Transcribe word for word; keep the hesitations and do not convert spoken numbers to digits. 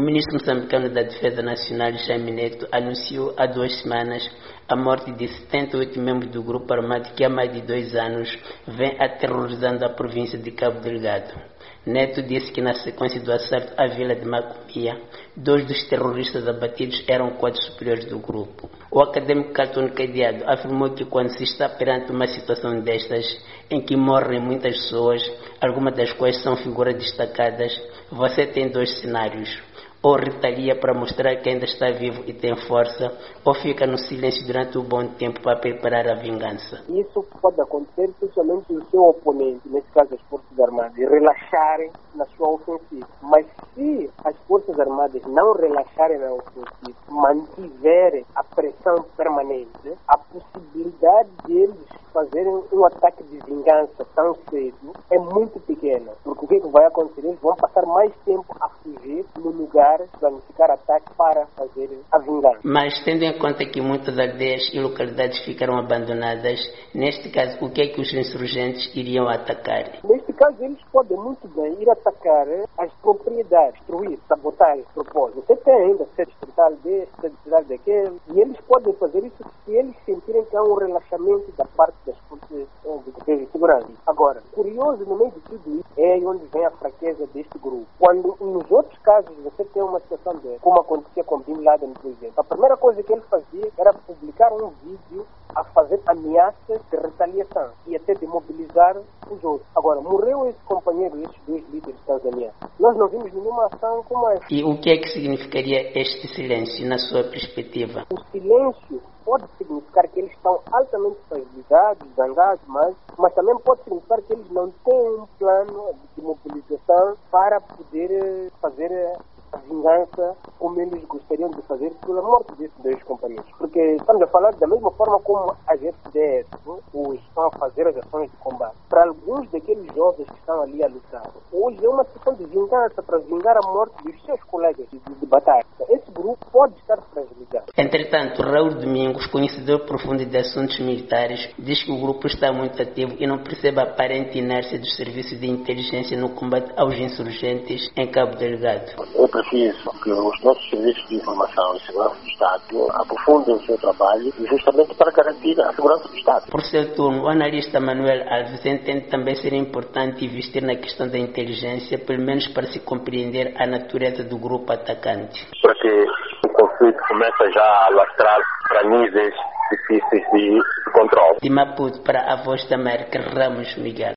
ministro moçambicano da Defesa Nacional, Jaime Neto, anunciou há duas semanas a morte de setenta e oito membros do grupo armado que há mais de dois anos vem aterrorizando a província de Cabo Delgado. Neto disse que na sequência do assalto à vila de Macomia, dois dos terroristas abatidos eram quadros superiores do grupo. O acadêmico Catone Cadeado afirmou que quando se está perante uma situação destas, em que morrem muitas pessoas, algumas das quais são figuras destacadas, você tem dois cenários. Ou retalia para mostrar que ainda está vivo e tem força, ou fica no silêncio durante um bom tempo para preparar a vingança. Isso pode acontecer especialmente se o seu oponente, nesse caso as Forças Armadas, relaxarem na sua ofensiva. Mas se as Forças Armadas não relaxarem na ofensiva, mantiverem a pressão permanente, a possibilidade deles fazerem um ataque de vingança tão cedo é muito pequena. Porque o que, é que vai acontecer? Eles vão passar mais tempo a fugir no lugar de planificar ataque para fazer a vingança. Mas tendo em conta que muitas aldeias e localidades ficaram abandonadas, neste caso, o que é que os insurgentes iriam atacar? Neste caso, eles podem muito bem ir atacar as propriedades, destruir, sabotar esse propósito. Você tem ainda sede distrital deste, sede distrital daquele, e eles podem fazer isso se eles sentirem que há um relaxamento da parte das forças de defesa e segurança. Agora, curioso no meio de tudo isso é onde vem a fraqueza deste grupo. Quando nos outros casos você tem uma situação dessa, como acontecia com Bin Laden, por exemplo, a primeira coisa que ele fazia era publicar um vídeo a fazer ameaças de retaliação e até de mobilizar os outros. Agora, morreu esse companheiro, esses dois líderes tanzanianos. Nós não vimos nenhuma ação como essa. E o que é que significaria este silêncio, na sua perspectiva? O silêncio pode significar que eles estão altamente fragilizados, zangados, mas, mas também pode significar que eles não têm um plano de mobilização para poder fazer a vingança como eles gostariam de fazer pela morte desses dois companheiros. Porque estamos a falar da mesma forma como as F D S os estão a fazer as ações de combate. Para alguns daqueles jovens que estão ali a lutar, hoje é uma situação de vingança para vingar a morte dos seus colegas de, de batalha. Esse grupo pode estar fragilizado. Entretanto, Raul Domingos, conhecedor profundo de assuntos militares, diz que o grupo está muito ativo e não percebe a aparente inércia dos serviços de inteligência no combate aos insurgentes em Cabo Delgado. É preciso que os nossos serviços de informação e segurança do Estado aprofundem o seu trabalho justamente para garantir a segurança do Estado. Por seu turno, o analista Manuel Alves entende também ser importante investir na questão da inteligência, pelo menos para se compreender a natureza do grupo atacante. Porque o conflito começa já a alastrar para níveis difíceis de controle. De Maputo para a Voz da América, Ramos Miguel.